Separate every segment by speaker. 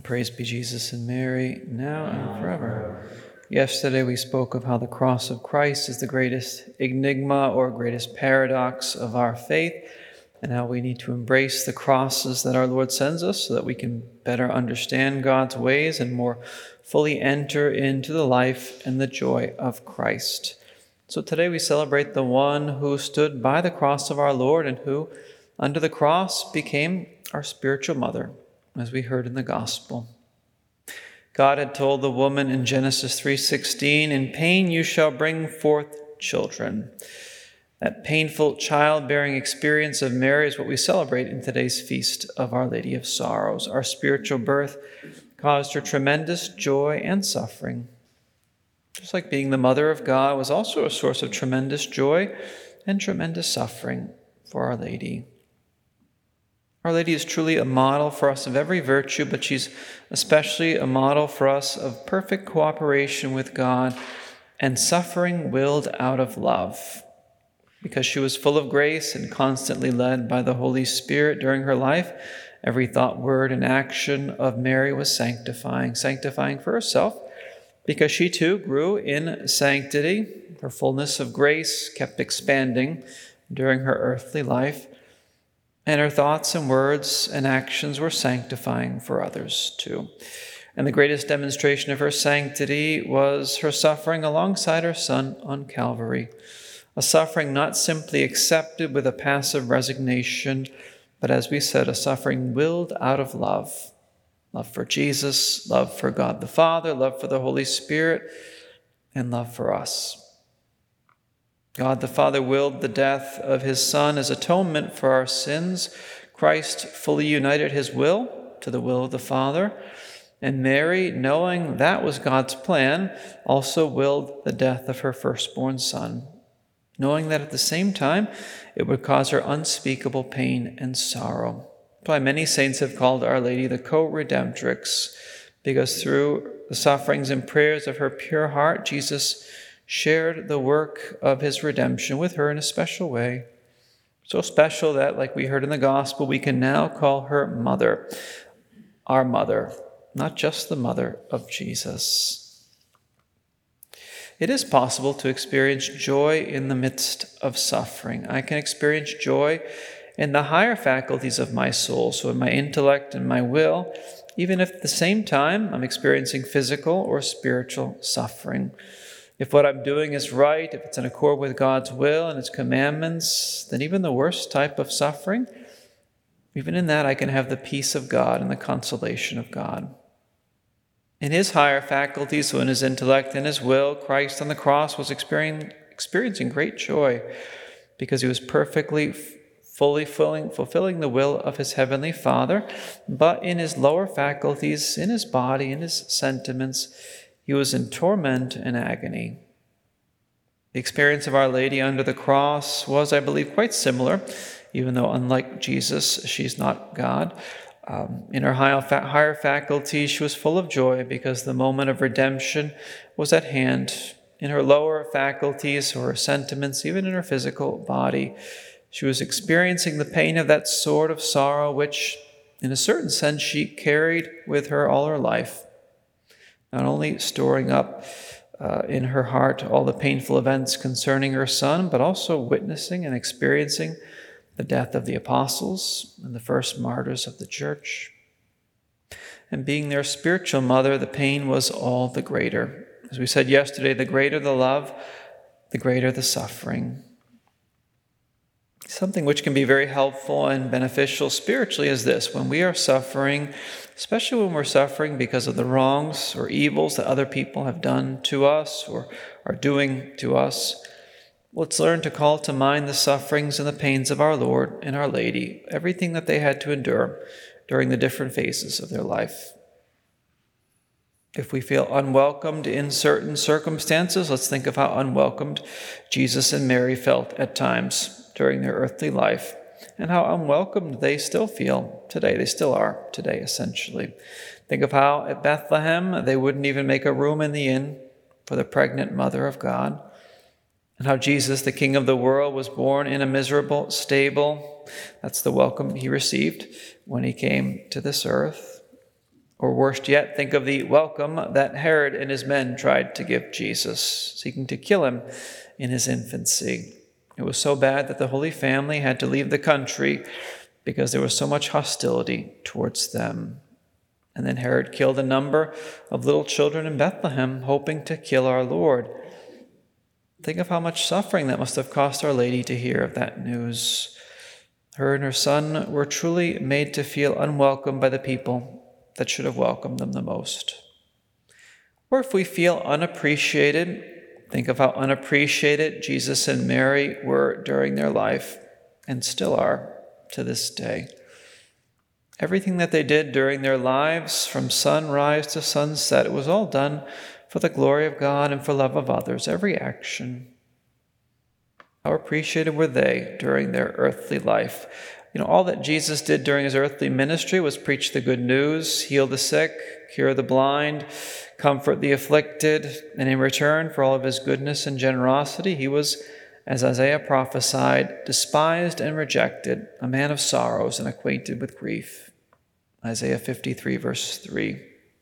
Speaker 1: Praise be Jesus and Mary, now and forever. Yesterday we spoke of how the cross of Christ is the greatest enigma or greatest paradox of our faith, and how we need to embrace the crosses that our Lord sends us so that we can better understand God's ways and more fully enter into the life and the joy of Christ. So today we celebrate the one who stood by the cross of our Lord and who, under the cross, became our spiritual mother, as we heard in the gospel. God had told the woman in Genesis 3:16, "In pain you shall bring forth children." That painful childbearing experience of Mary is what we celebrate in today's feast of Our Lady of Sorrows. Our spiritual birth caused her tremendous joy and suffering. Just like being the mother of God was also a source of tremendous joy and tremendous suffering for Our Lady. Our Lady is truly a model for us of every virtue, but she's especially a model for us of perfect cooperation with God and suffering willed out of love. Because she was full of grace and constantly led by the Holy Spirit during her life, every thought, word, and action of Mary was sanctifying for herself, because she too grew in sanctity. Her fullness of grace kept expanding during her earthly life, and her thoughts and words and actions were sanctifying for others too. And the greatest demonstration of her sanctity was her suffering alongside her Son on Calvary, a suffering not simply accepted with a passive resignation, but as we said, a suffering willed out of love. Love for Jesus, love for God the Father, love for the Holy Spirit, and love for us. God the Father willed the death of his Son as atonement for our sins. Christ fully united his will to the will of the Father. And Mary, knowing that was God's plan, also willed the death of her firstborn Son, knowing that at the same time it would cause her unspeakable pain and sorrow. That's why many saints have called Our Lady the co-redemptrix, because through the sufferings and prayers of her pure heart, Jesus shared the work of his redemption with her in a special way. So special that, like we heard in the gospel, we can now call her mother, our mother, not just the mother of Jesus. It is possible to experience joy in the midst of suffering. I can experience joy in the higher faculties of my soul, so in my intellect and my will, even if at the same time I'm experiencing physical or spiritual suffering. If what I'm doing is right, if it's in accord with God's will and his commandments, then even the worst type of suffering, even in that I can have the peace of God and the consolation of God. In his higher faculties, so in his intellect and his will, Christ on the cross was experiencing great joy because he was perfectly, fully fulfilling the will of his heavenly Father. But in his lower faculties, in his body, in his sentiments, he was in torment and agony. The experience of Our Lady under the cross was, I believe, quite similar, even though unlike Jesus, she's not God. In her higher faculties, she was full of joy because the moment of redemption was at hand. In her lower faculties, or her sentiments, even in her physical body, she was experiencing the pain of that sword of sorrow, which, in a certain sense, she carried with her all her life. Not only storing up in her heart all the painful events concerning her Son, but also witnessing and experiencing the death of the apostles and the first martyrs of the church. And being their spiritual mother, the pain was all the greater. As we said yesterday, the greater the love, the greater the suffering. Something which can be very helpful and beneficial spiritually is this: when we are suffering, especially when we're suffering because of the wrongs or evils that other people have done to us or are doing to us, let's learn to call to mind the sufferings and the pains of our Lord and Our Lady, everything that they had to endure during the different phases of their life. If we feel unwelcomed in certain circumstances, let's think of how unwelcomed Jesus and Mary felt at times during their earthly life, and how unwelcomed they still feel today. They still are today, essentially. Think of how at Bethlehem they wouldn't even make a room in the inn for the pregnant mother of God, and how Jesus, the King of the world, was born in a miserable stable. That's the welcome he received when he came to this earth. Or worst yet, think of the welcome that Herod and his men tried to give Jesus, seeking to kill him in his infancy. It was so bad that the Holy Family had to leave the country because there was so much hostility towards them. And then Herod killed a number of little children in Bethlehem, hoping to kill our Lord. Think of how much suffering that must have cost Our Lady to hear of that news. Her and her son were truly made to feel unwelcome by the people that should have welcomed them the most. Or if we feel unappreciated, think of how unappreciated Jesus and Mary were during their life and still are to this day. Everything that they did during their lives, from sunrise to sunset, it was all done for the glory of God and for love of others, every action. How appreciated were they during their earthly life? All that Jesus did during his earthly ministry was preach the good news, heal the sick, cure the blind, comfort the afflicted, and in return for all of his goodness and generosity, he was, as Isaiah prophesied, despised and rejected, a man of sorrows and acquainted with grief. Isaiah 53, verse 3.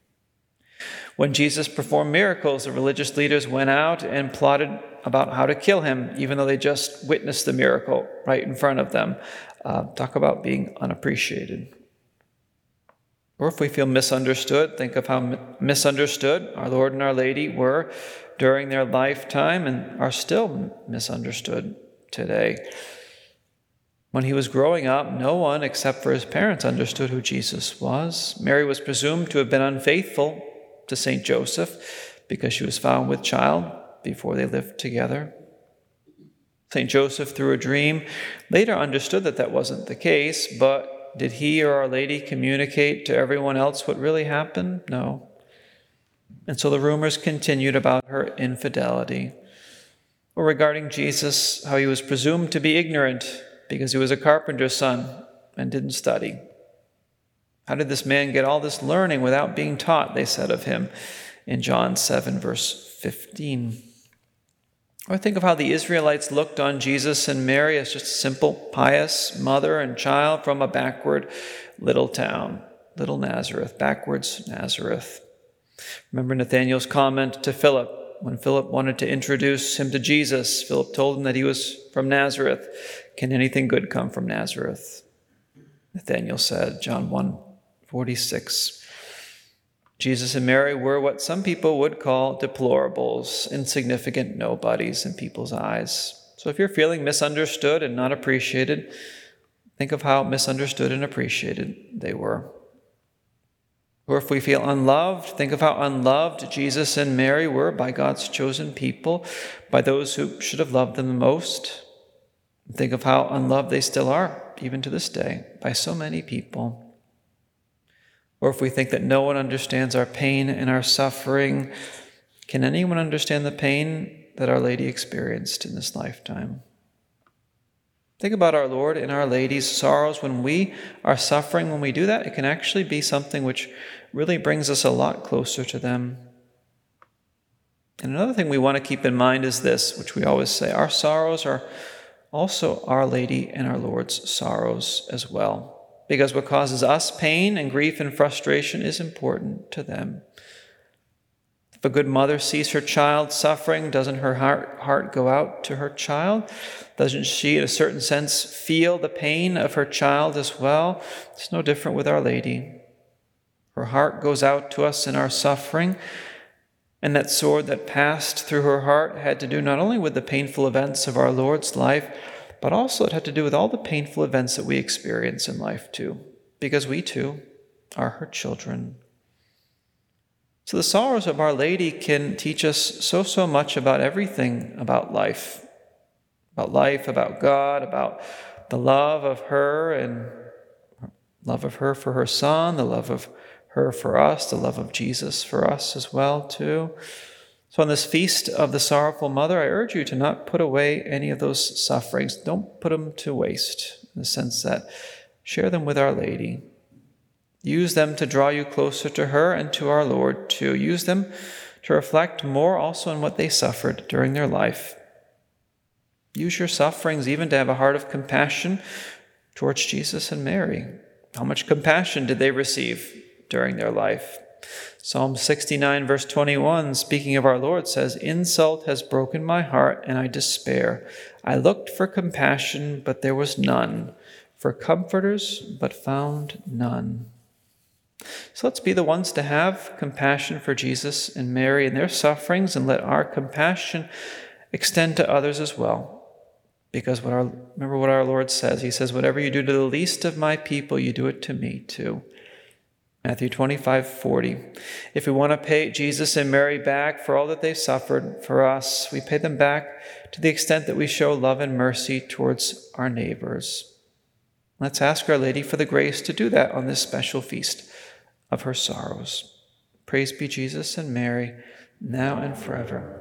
Speaker 1: When Jesus performed miracles, the religious leaders went out and plotted about how to kill him, even though they just witnessed the miracle right in front of them. Talk about being unappreciated. Or if we feel misunderstood, think of how misunderstood our Lord and Our Lady were during their lifetime and are still misunderstood today. When he was growing up, no one except for his parents understood who Jesus was. Mary was presumed to have been unfaithful to St. Joseph because she was found with child before they lived together. St. Joseph, through a dream, later understood that that wasn't the case, but did he or Our Lady communicate to everyone else what really happened? No. And so the rumors continued about her infidelity. Or regarding Jesus, how he was presumed to be ignorant because he was a carpenter's son and didn't study. How did this man get all this learning without being taught, they said of him in John 7, verse 15. Or think of how the Israelites looked on Jesus and Mary as just a simple, pious mother and child from a backward little town, little Nazareth, backwards Nazareth. Remember Nathanael's comment to Philip. When Philip wanted to introduce him to Jesus, Philip told him that he was from Nazareth. Can anything good come from Nazareth? Nathanael said, John 1:46. Jesus and Mary were what some people would call deplorables, insignificant nobodies in people's eyes. So if you're feeling misunderstood and not appreciated, think of how misunderstood and appreciated they were. Or if we feel unloved, think of how unloved Jesus and Mary were by God's chosen people, by those who should have loved them the most. Think of how unloved they still are, even to this day, by so many people. Or if we think that no one understands our pain and our suffering, can anyone understand the pain that Our Lady experienced in this lifetime? Think about our Lord and Our Lady's sorrows when we are suffering. When we do that, it can actually be something which really brings us a lot closer to them. And another thing we want to keep in mind is this, which we always say, our sorrows are also Our Lady and our Lord's sorrows as well. Because what causes us pain and grief and frustration is important to them. If a good mother sees her child suffering, doesn't her heart go out to her child? Doesn't she, in a certain sense, feel the pain of her child as well? It's no different with Our Lady. Her heart goes out to us in our suffering, and that sword that passed through her heart had to do not only with the painful events of our Lord's life, but also it had to do with all the painful events that we experience in life too, because we too are her children. So the sorrows of Our Lady can teach us so much about everything about life, about God, about the love of her and love of her for her Son, the love of her for us, the love of Jesus for us as well too. So on this feast of the Sorrowful Mother, I urge you to not put away any of those sufferings. Don't put them to waste, in the sense that share them with Our Lady. Use them to draw you closer to her and to our Lord too. Use them to reflect more also on what they suffered during their life. Use your sufferings even to have a heart of compassion towards Jesus and Mary. How much compassion did they receive during their life. Psalm 69, verse 21, speaking of our Lord, says, "Insult has broken my heart, and I despair. I looked for compassion, but there was none, for comforters, but found none." So let's be the ones to have compassion for Jesus and Mary and their sufferings, and let our compassion extend to others as well. Because remember what our Lord says. He says, "Whatever you do to the least of my people, you do it to me too." Matthew 25:40. If we want to pay Jesus and Mary back for all that they've suffered for us, we pay them back to the extent that we show love and mercy towards our neighbors. Let's ask Our Lady for the grace to do that on this special feast of her sorrows. Praise be Jesus and Mary, now and forever.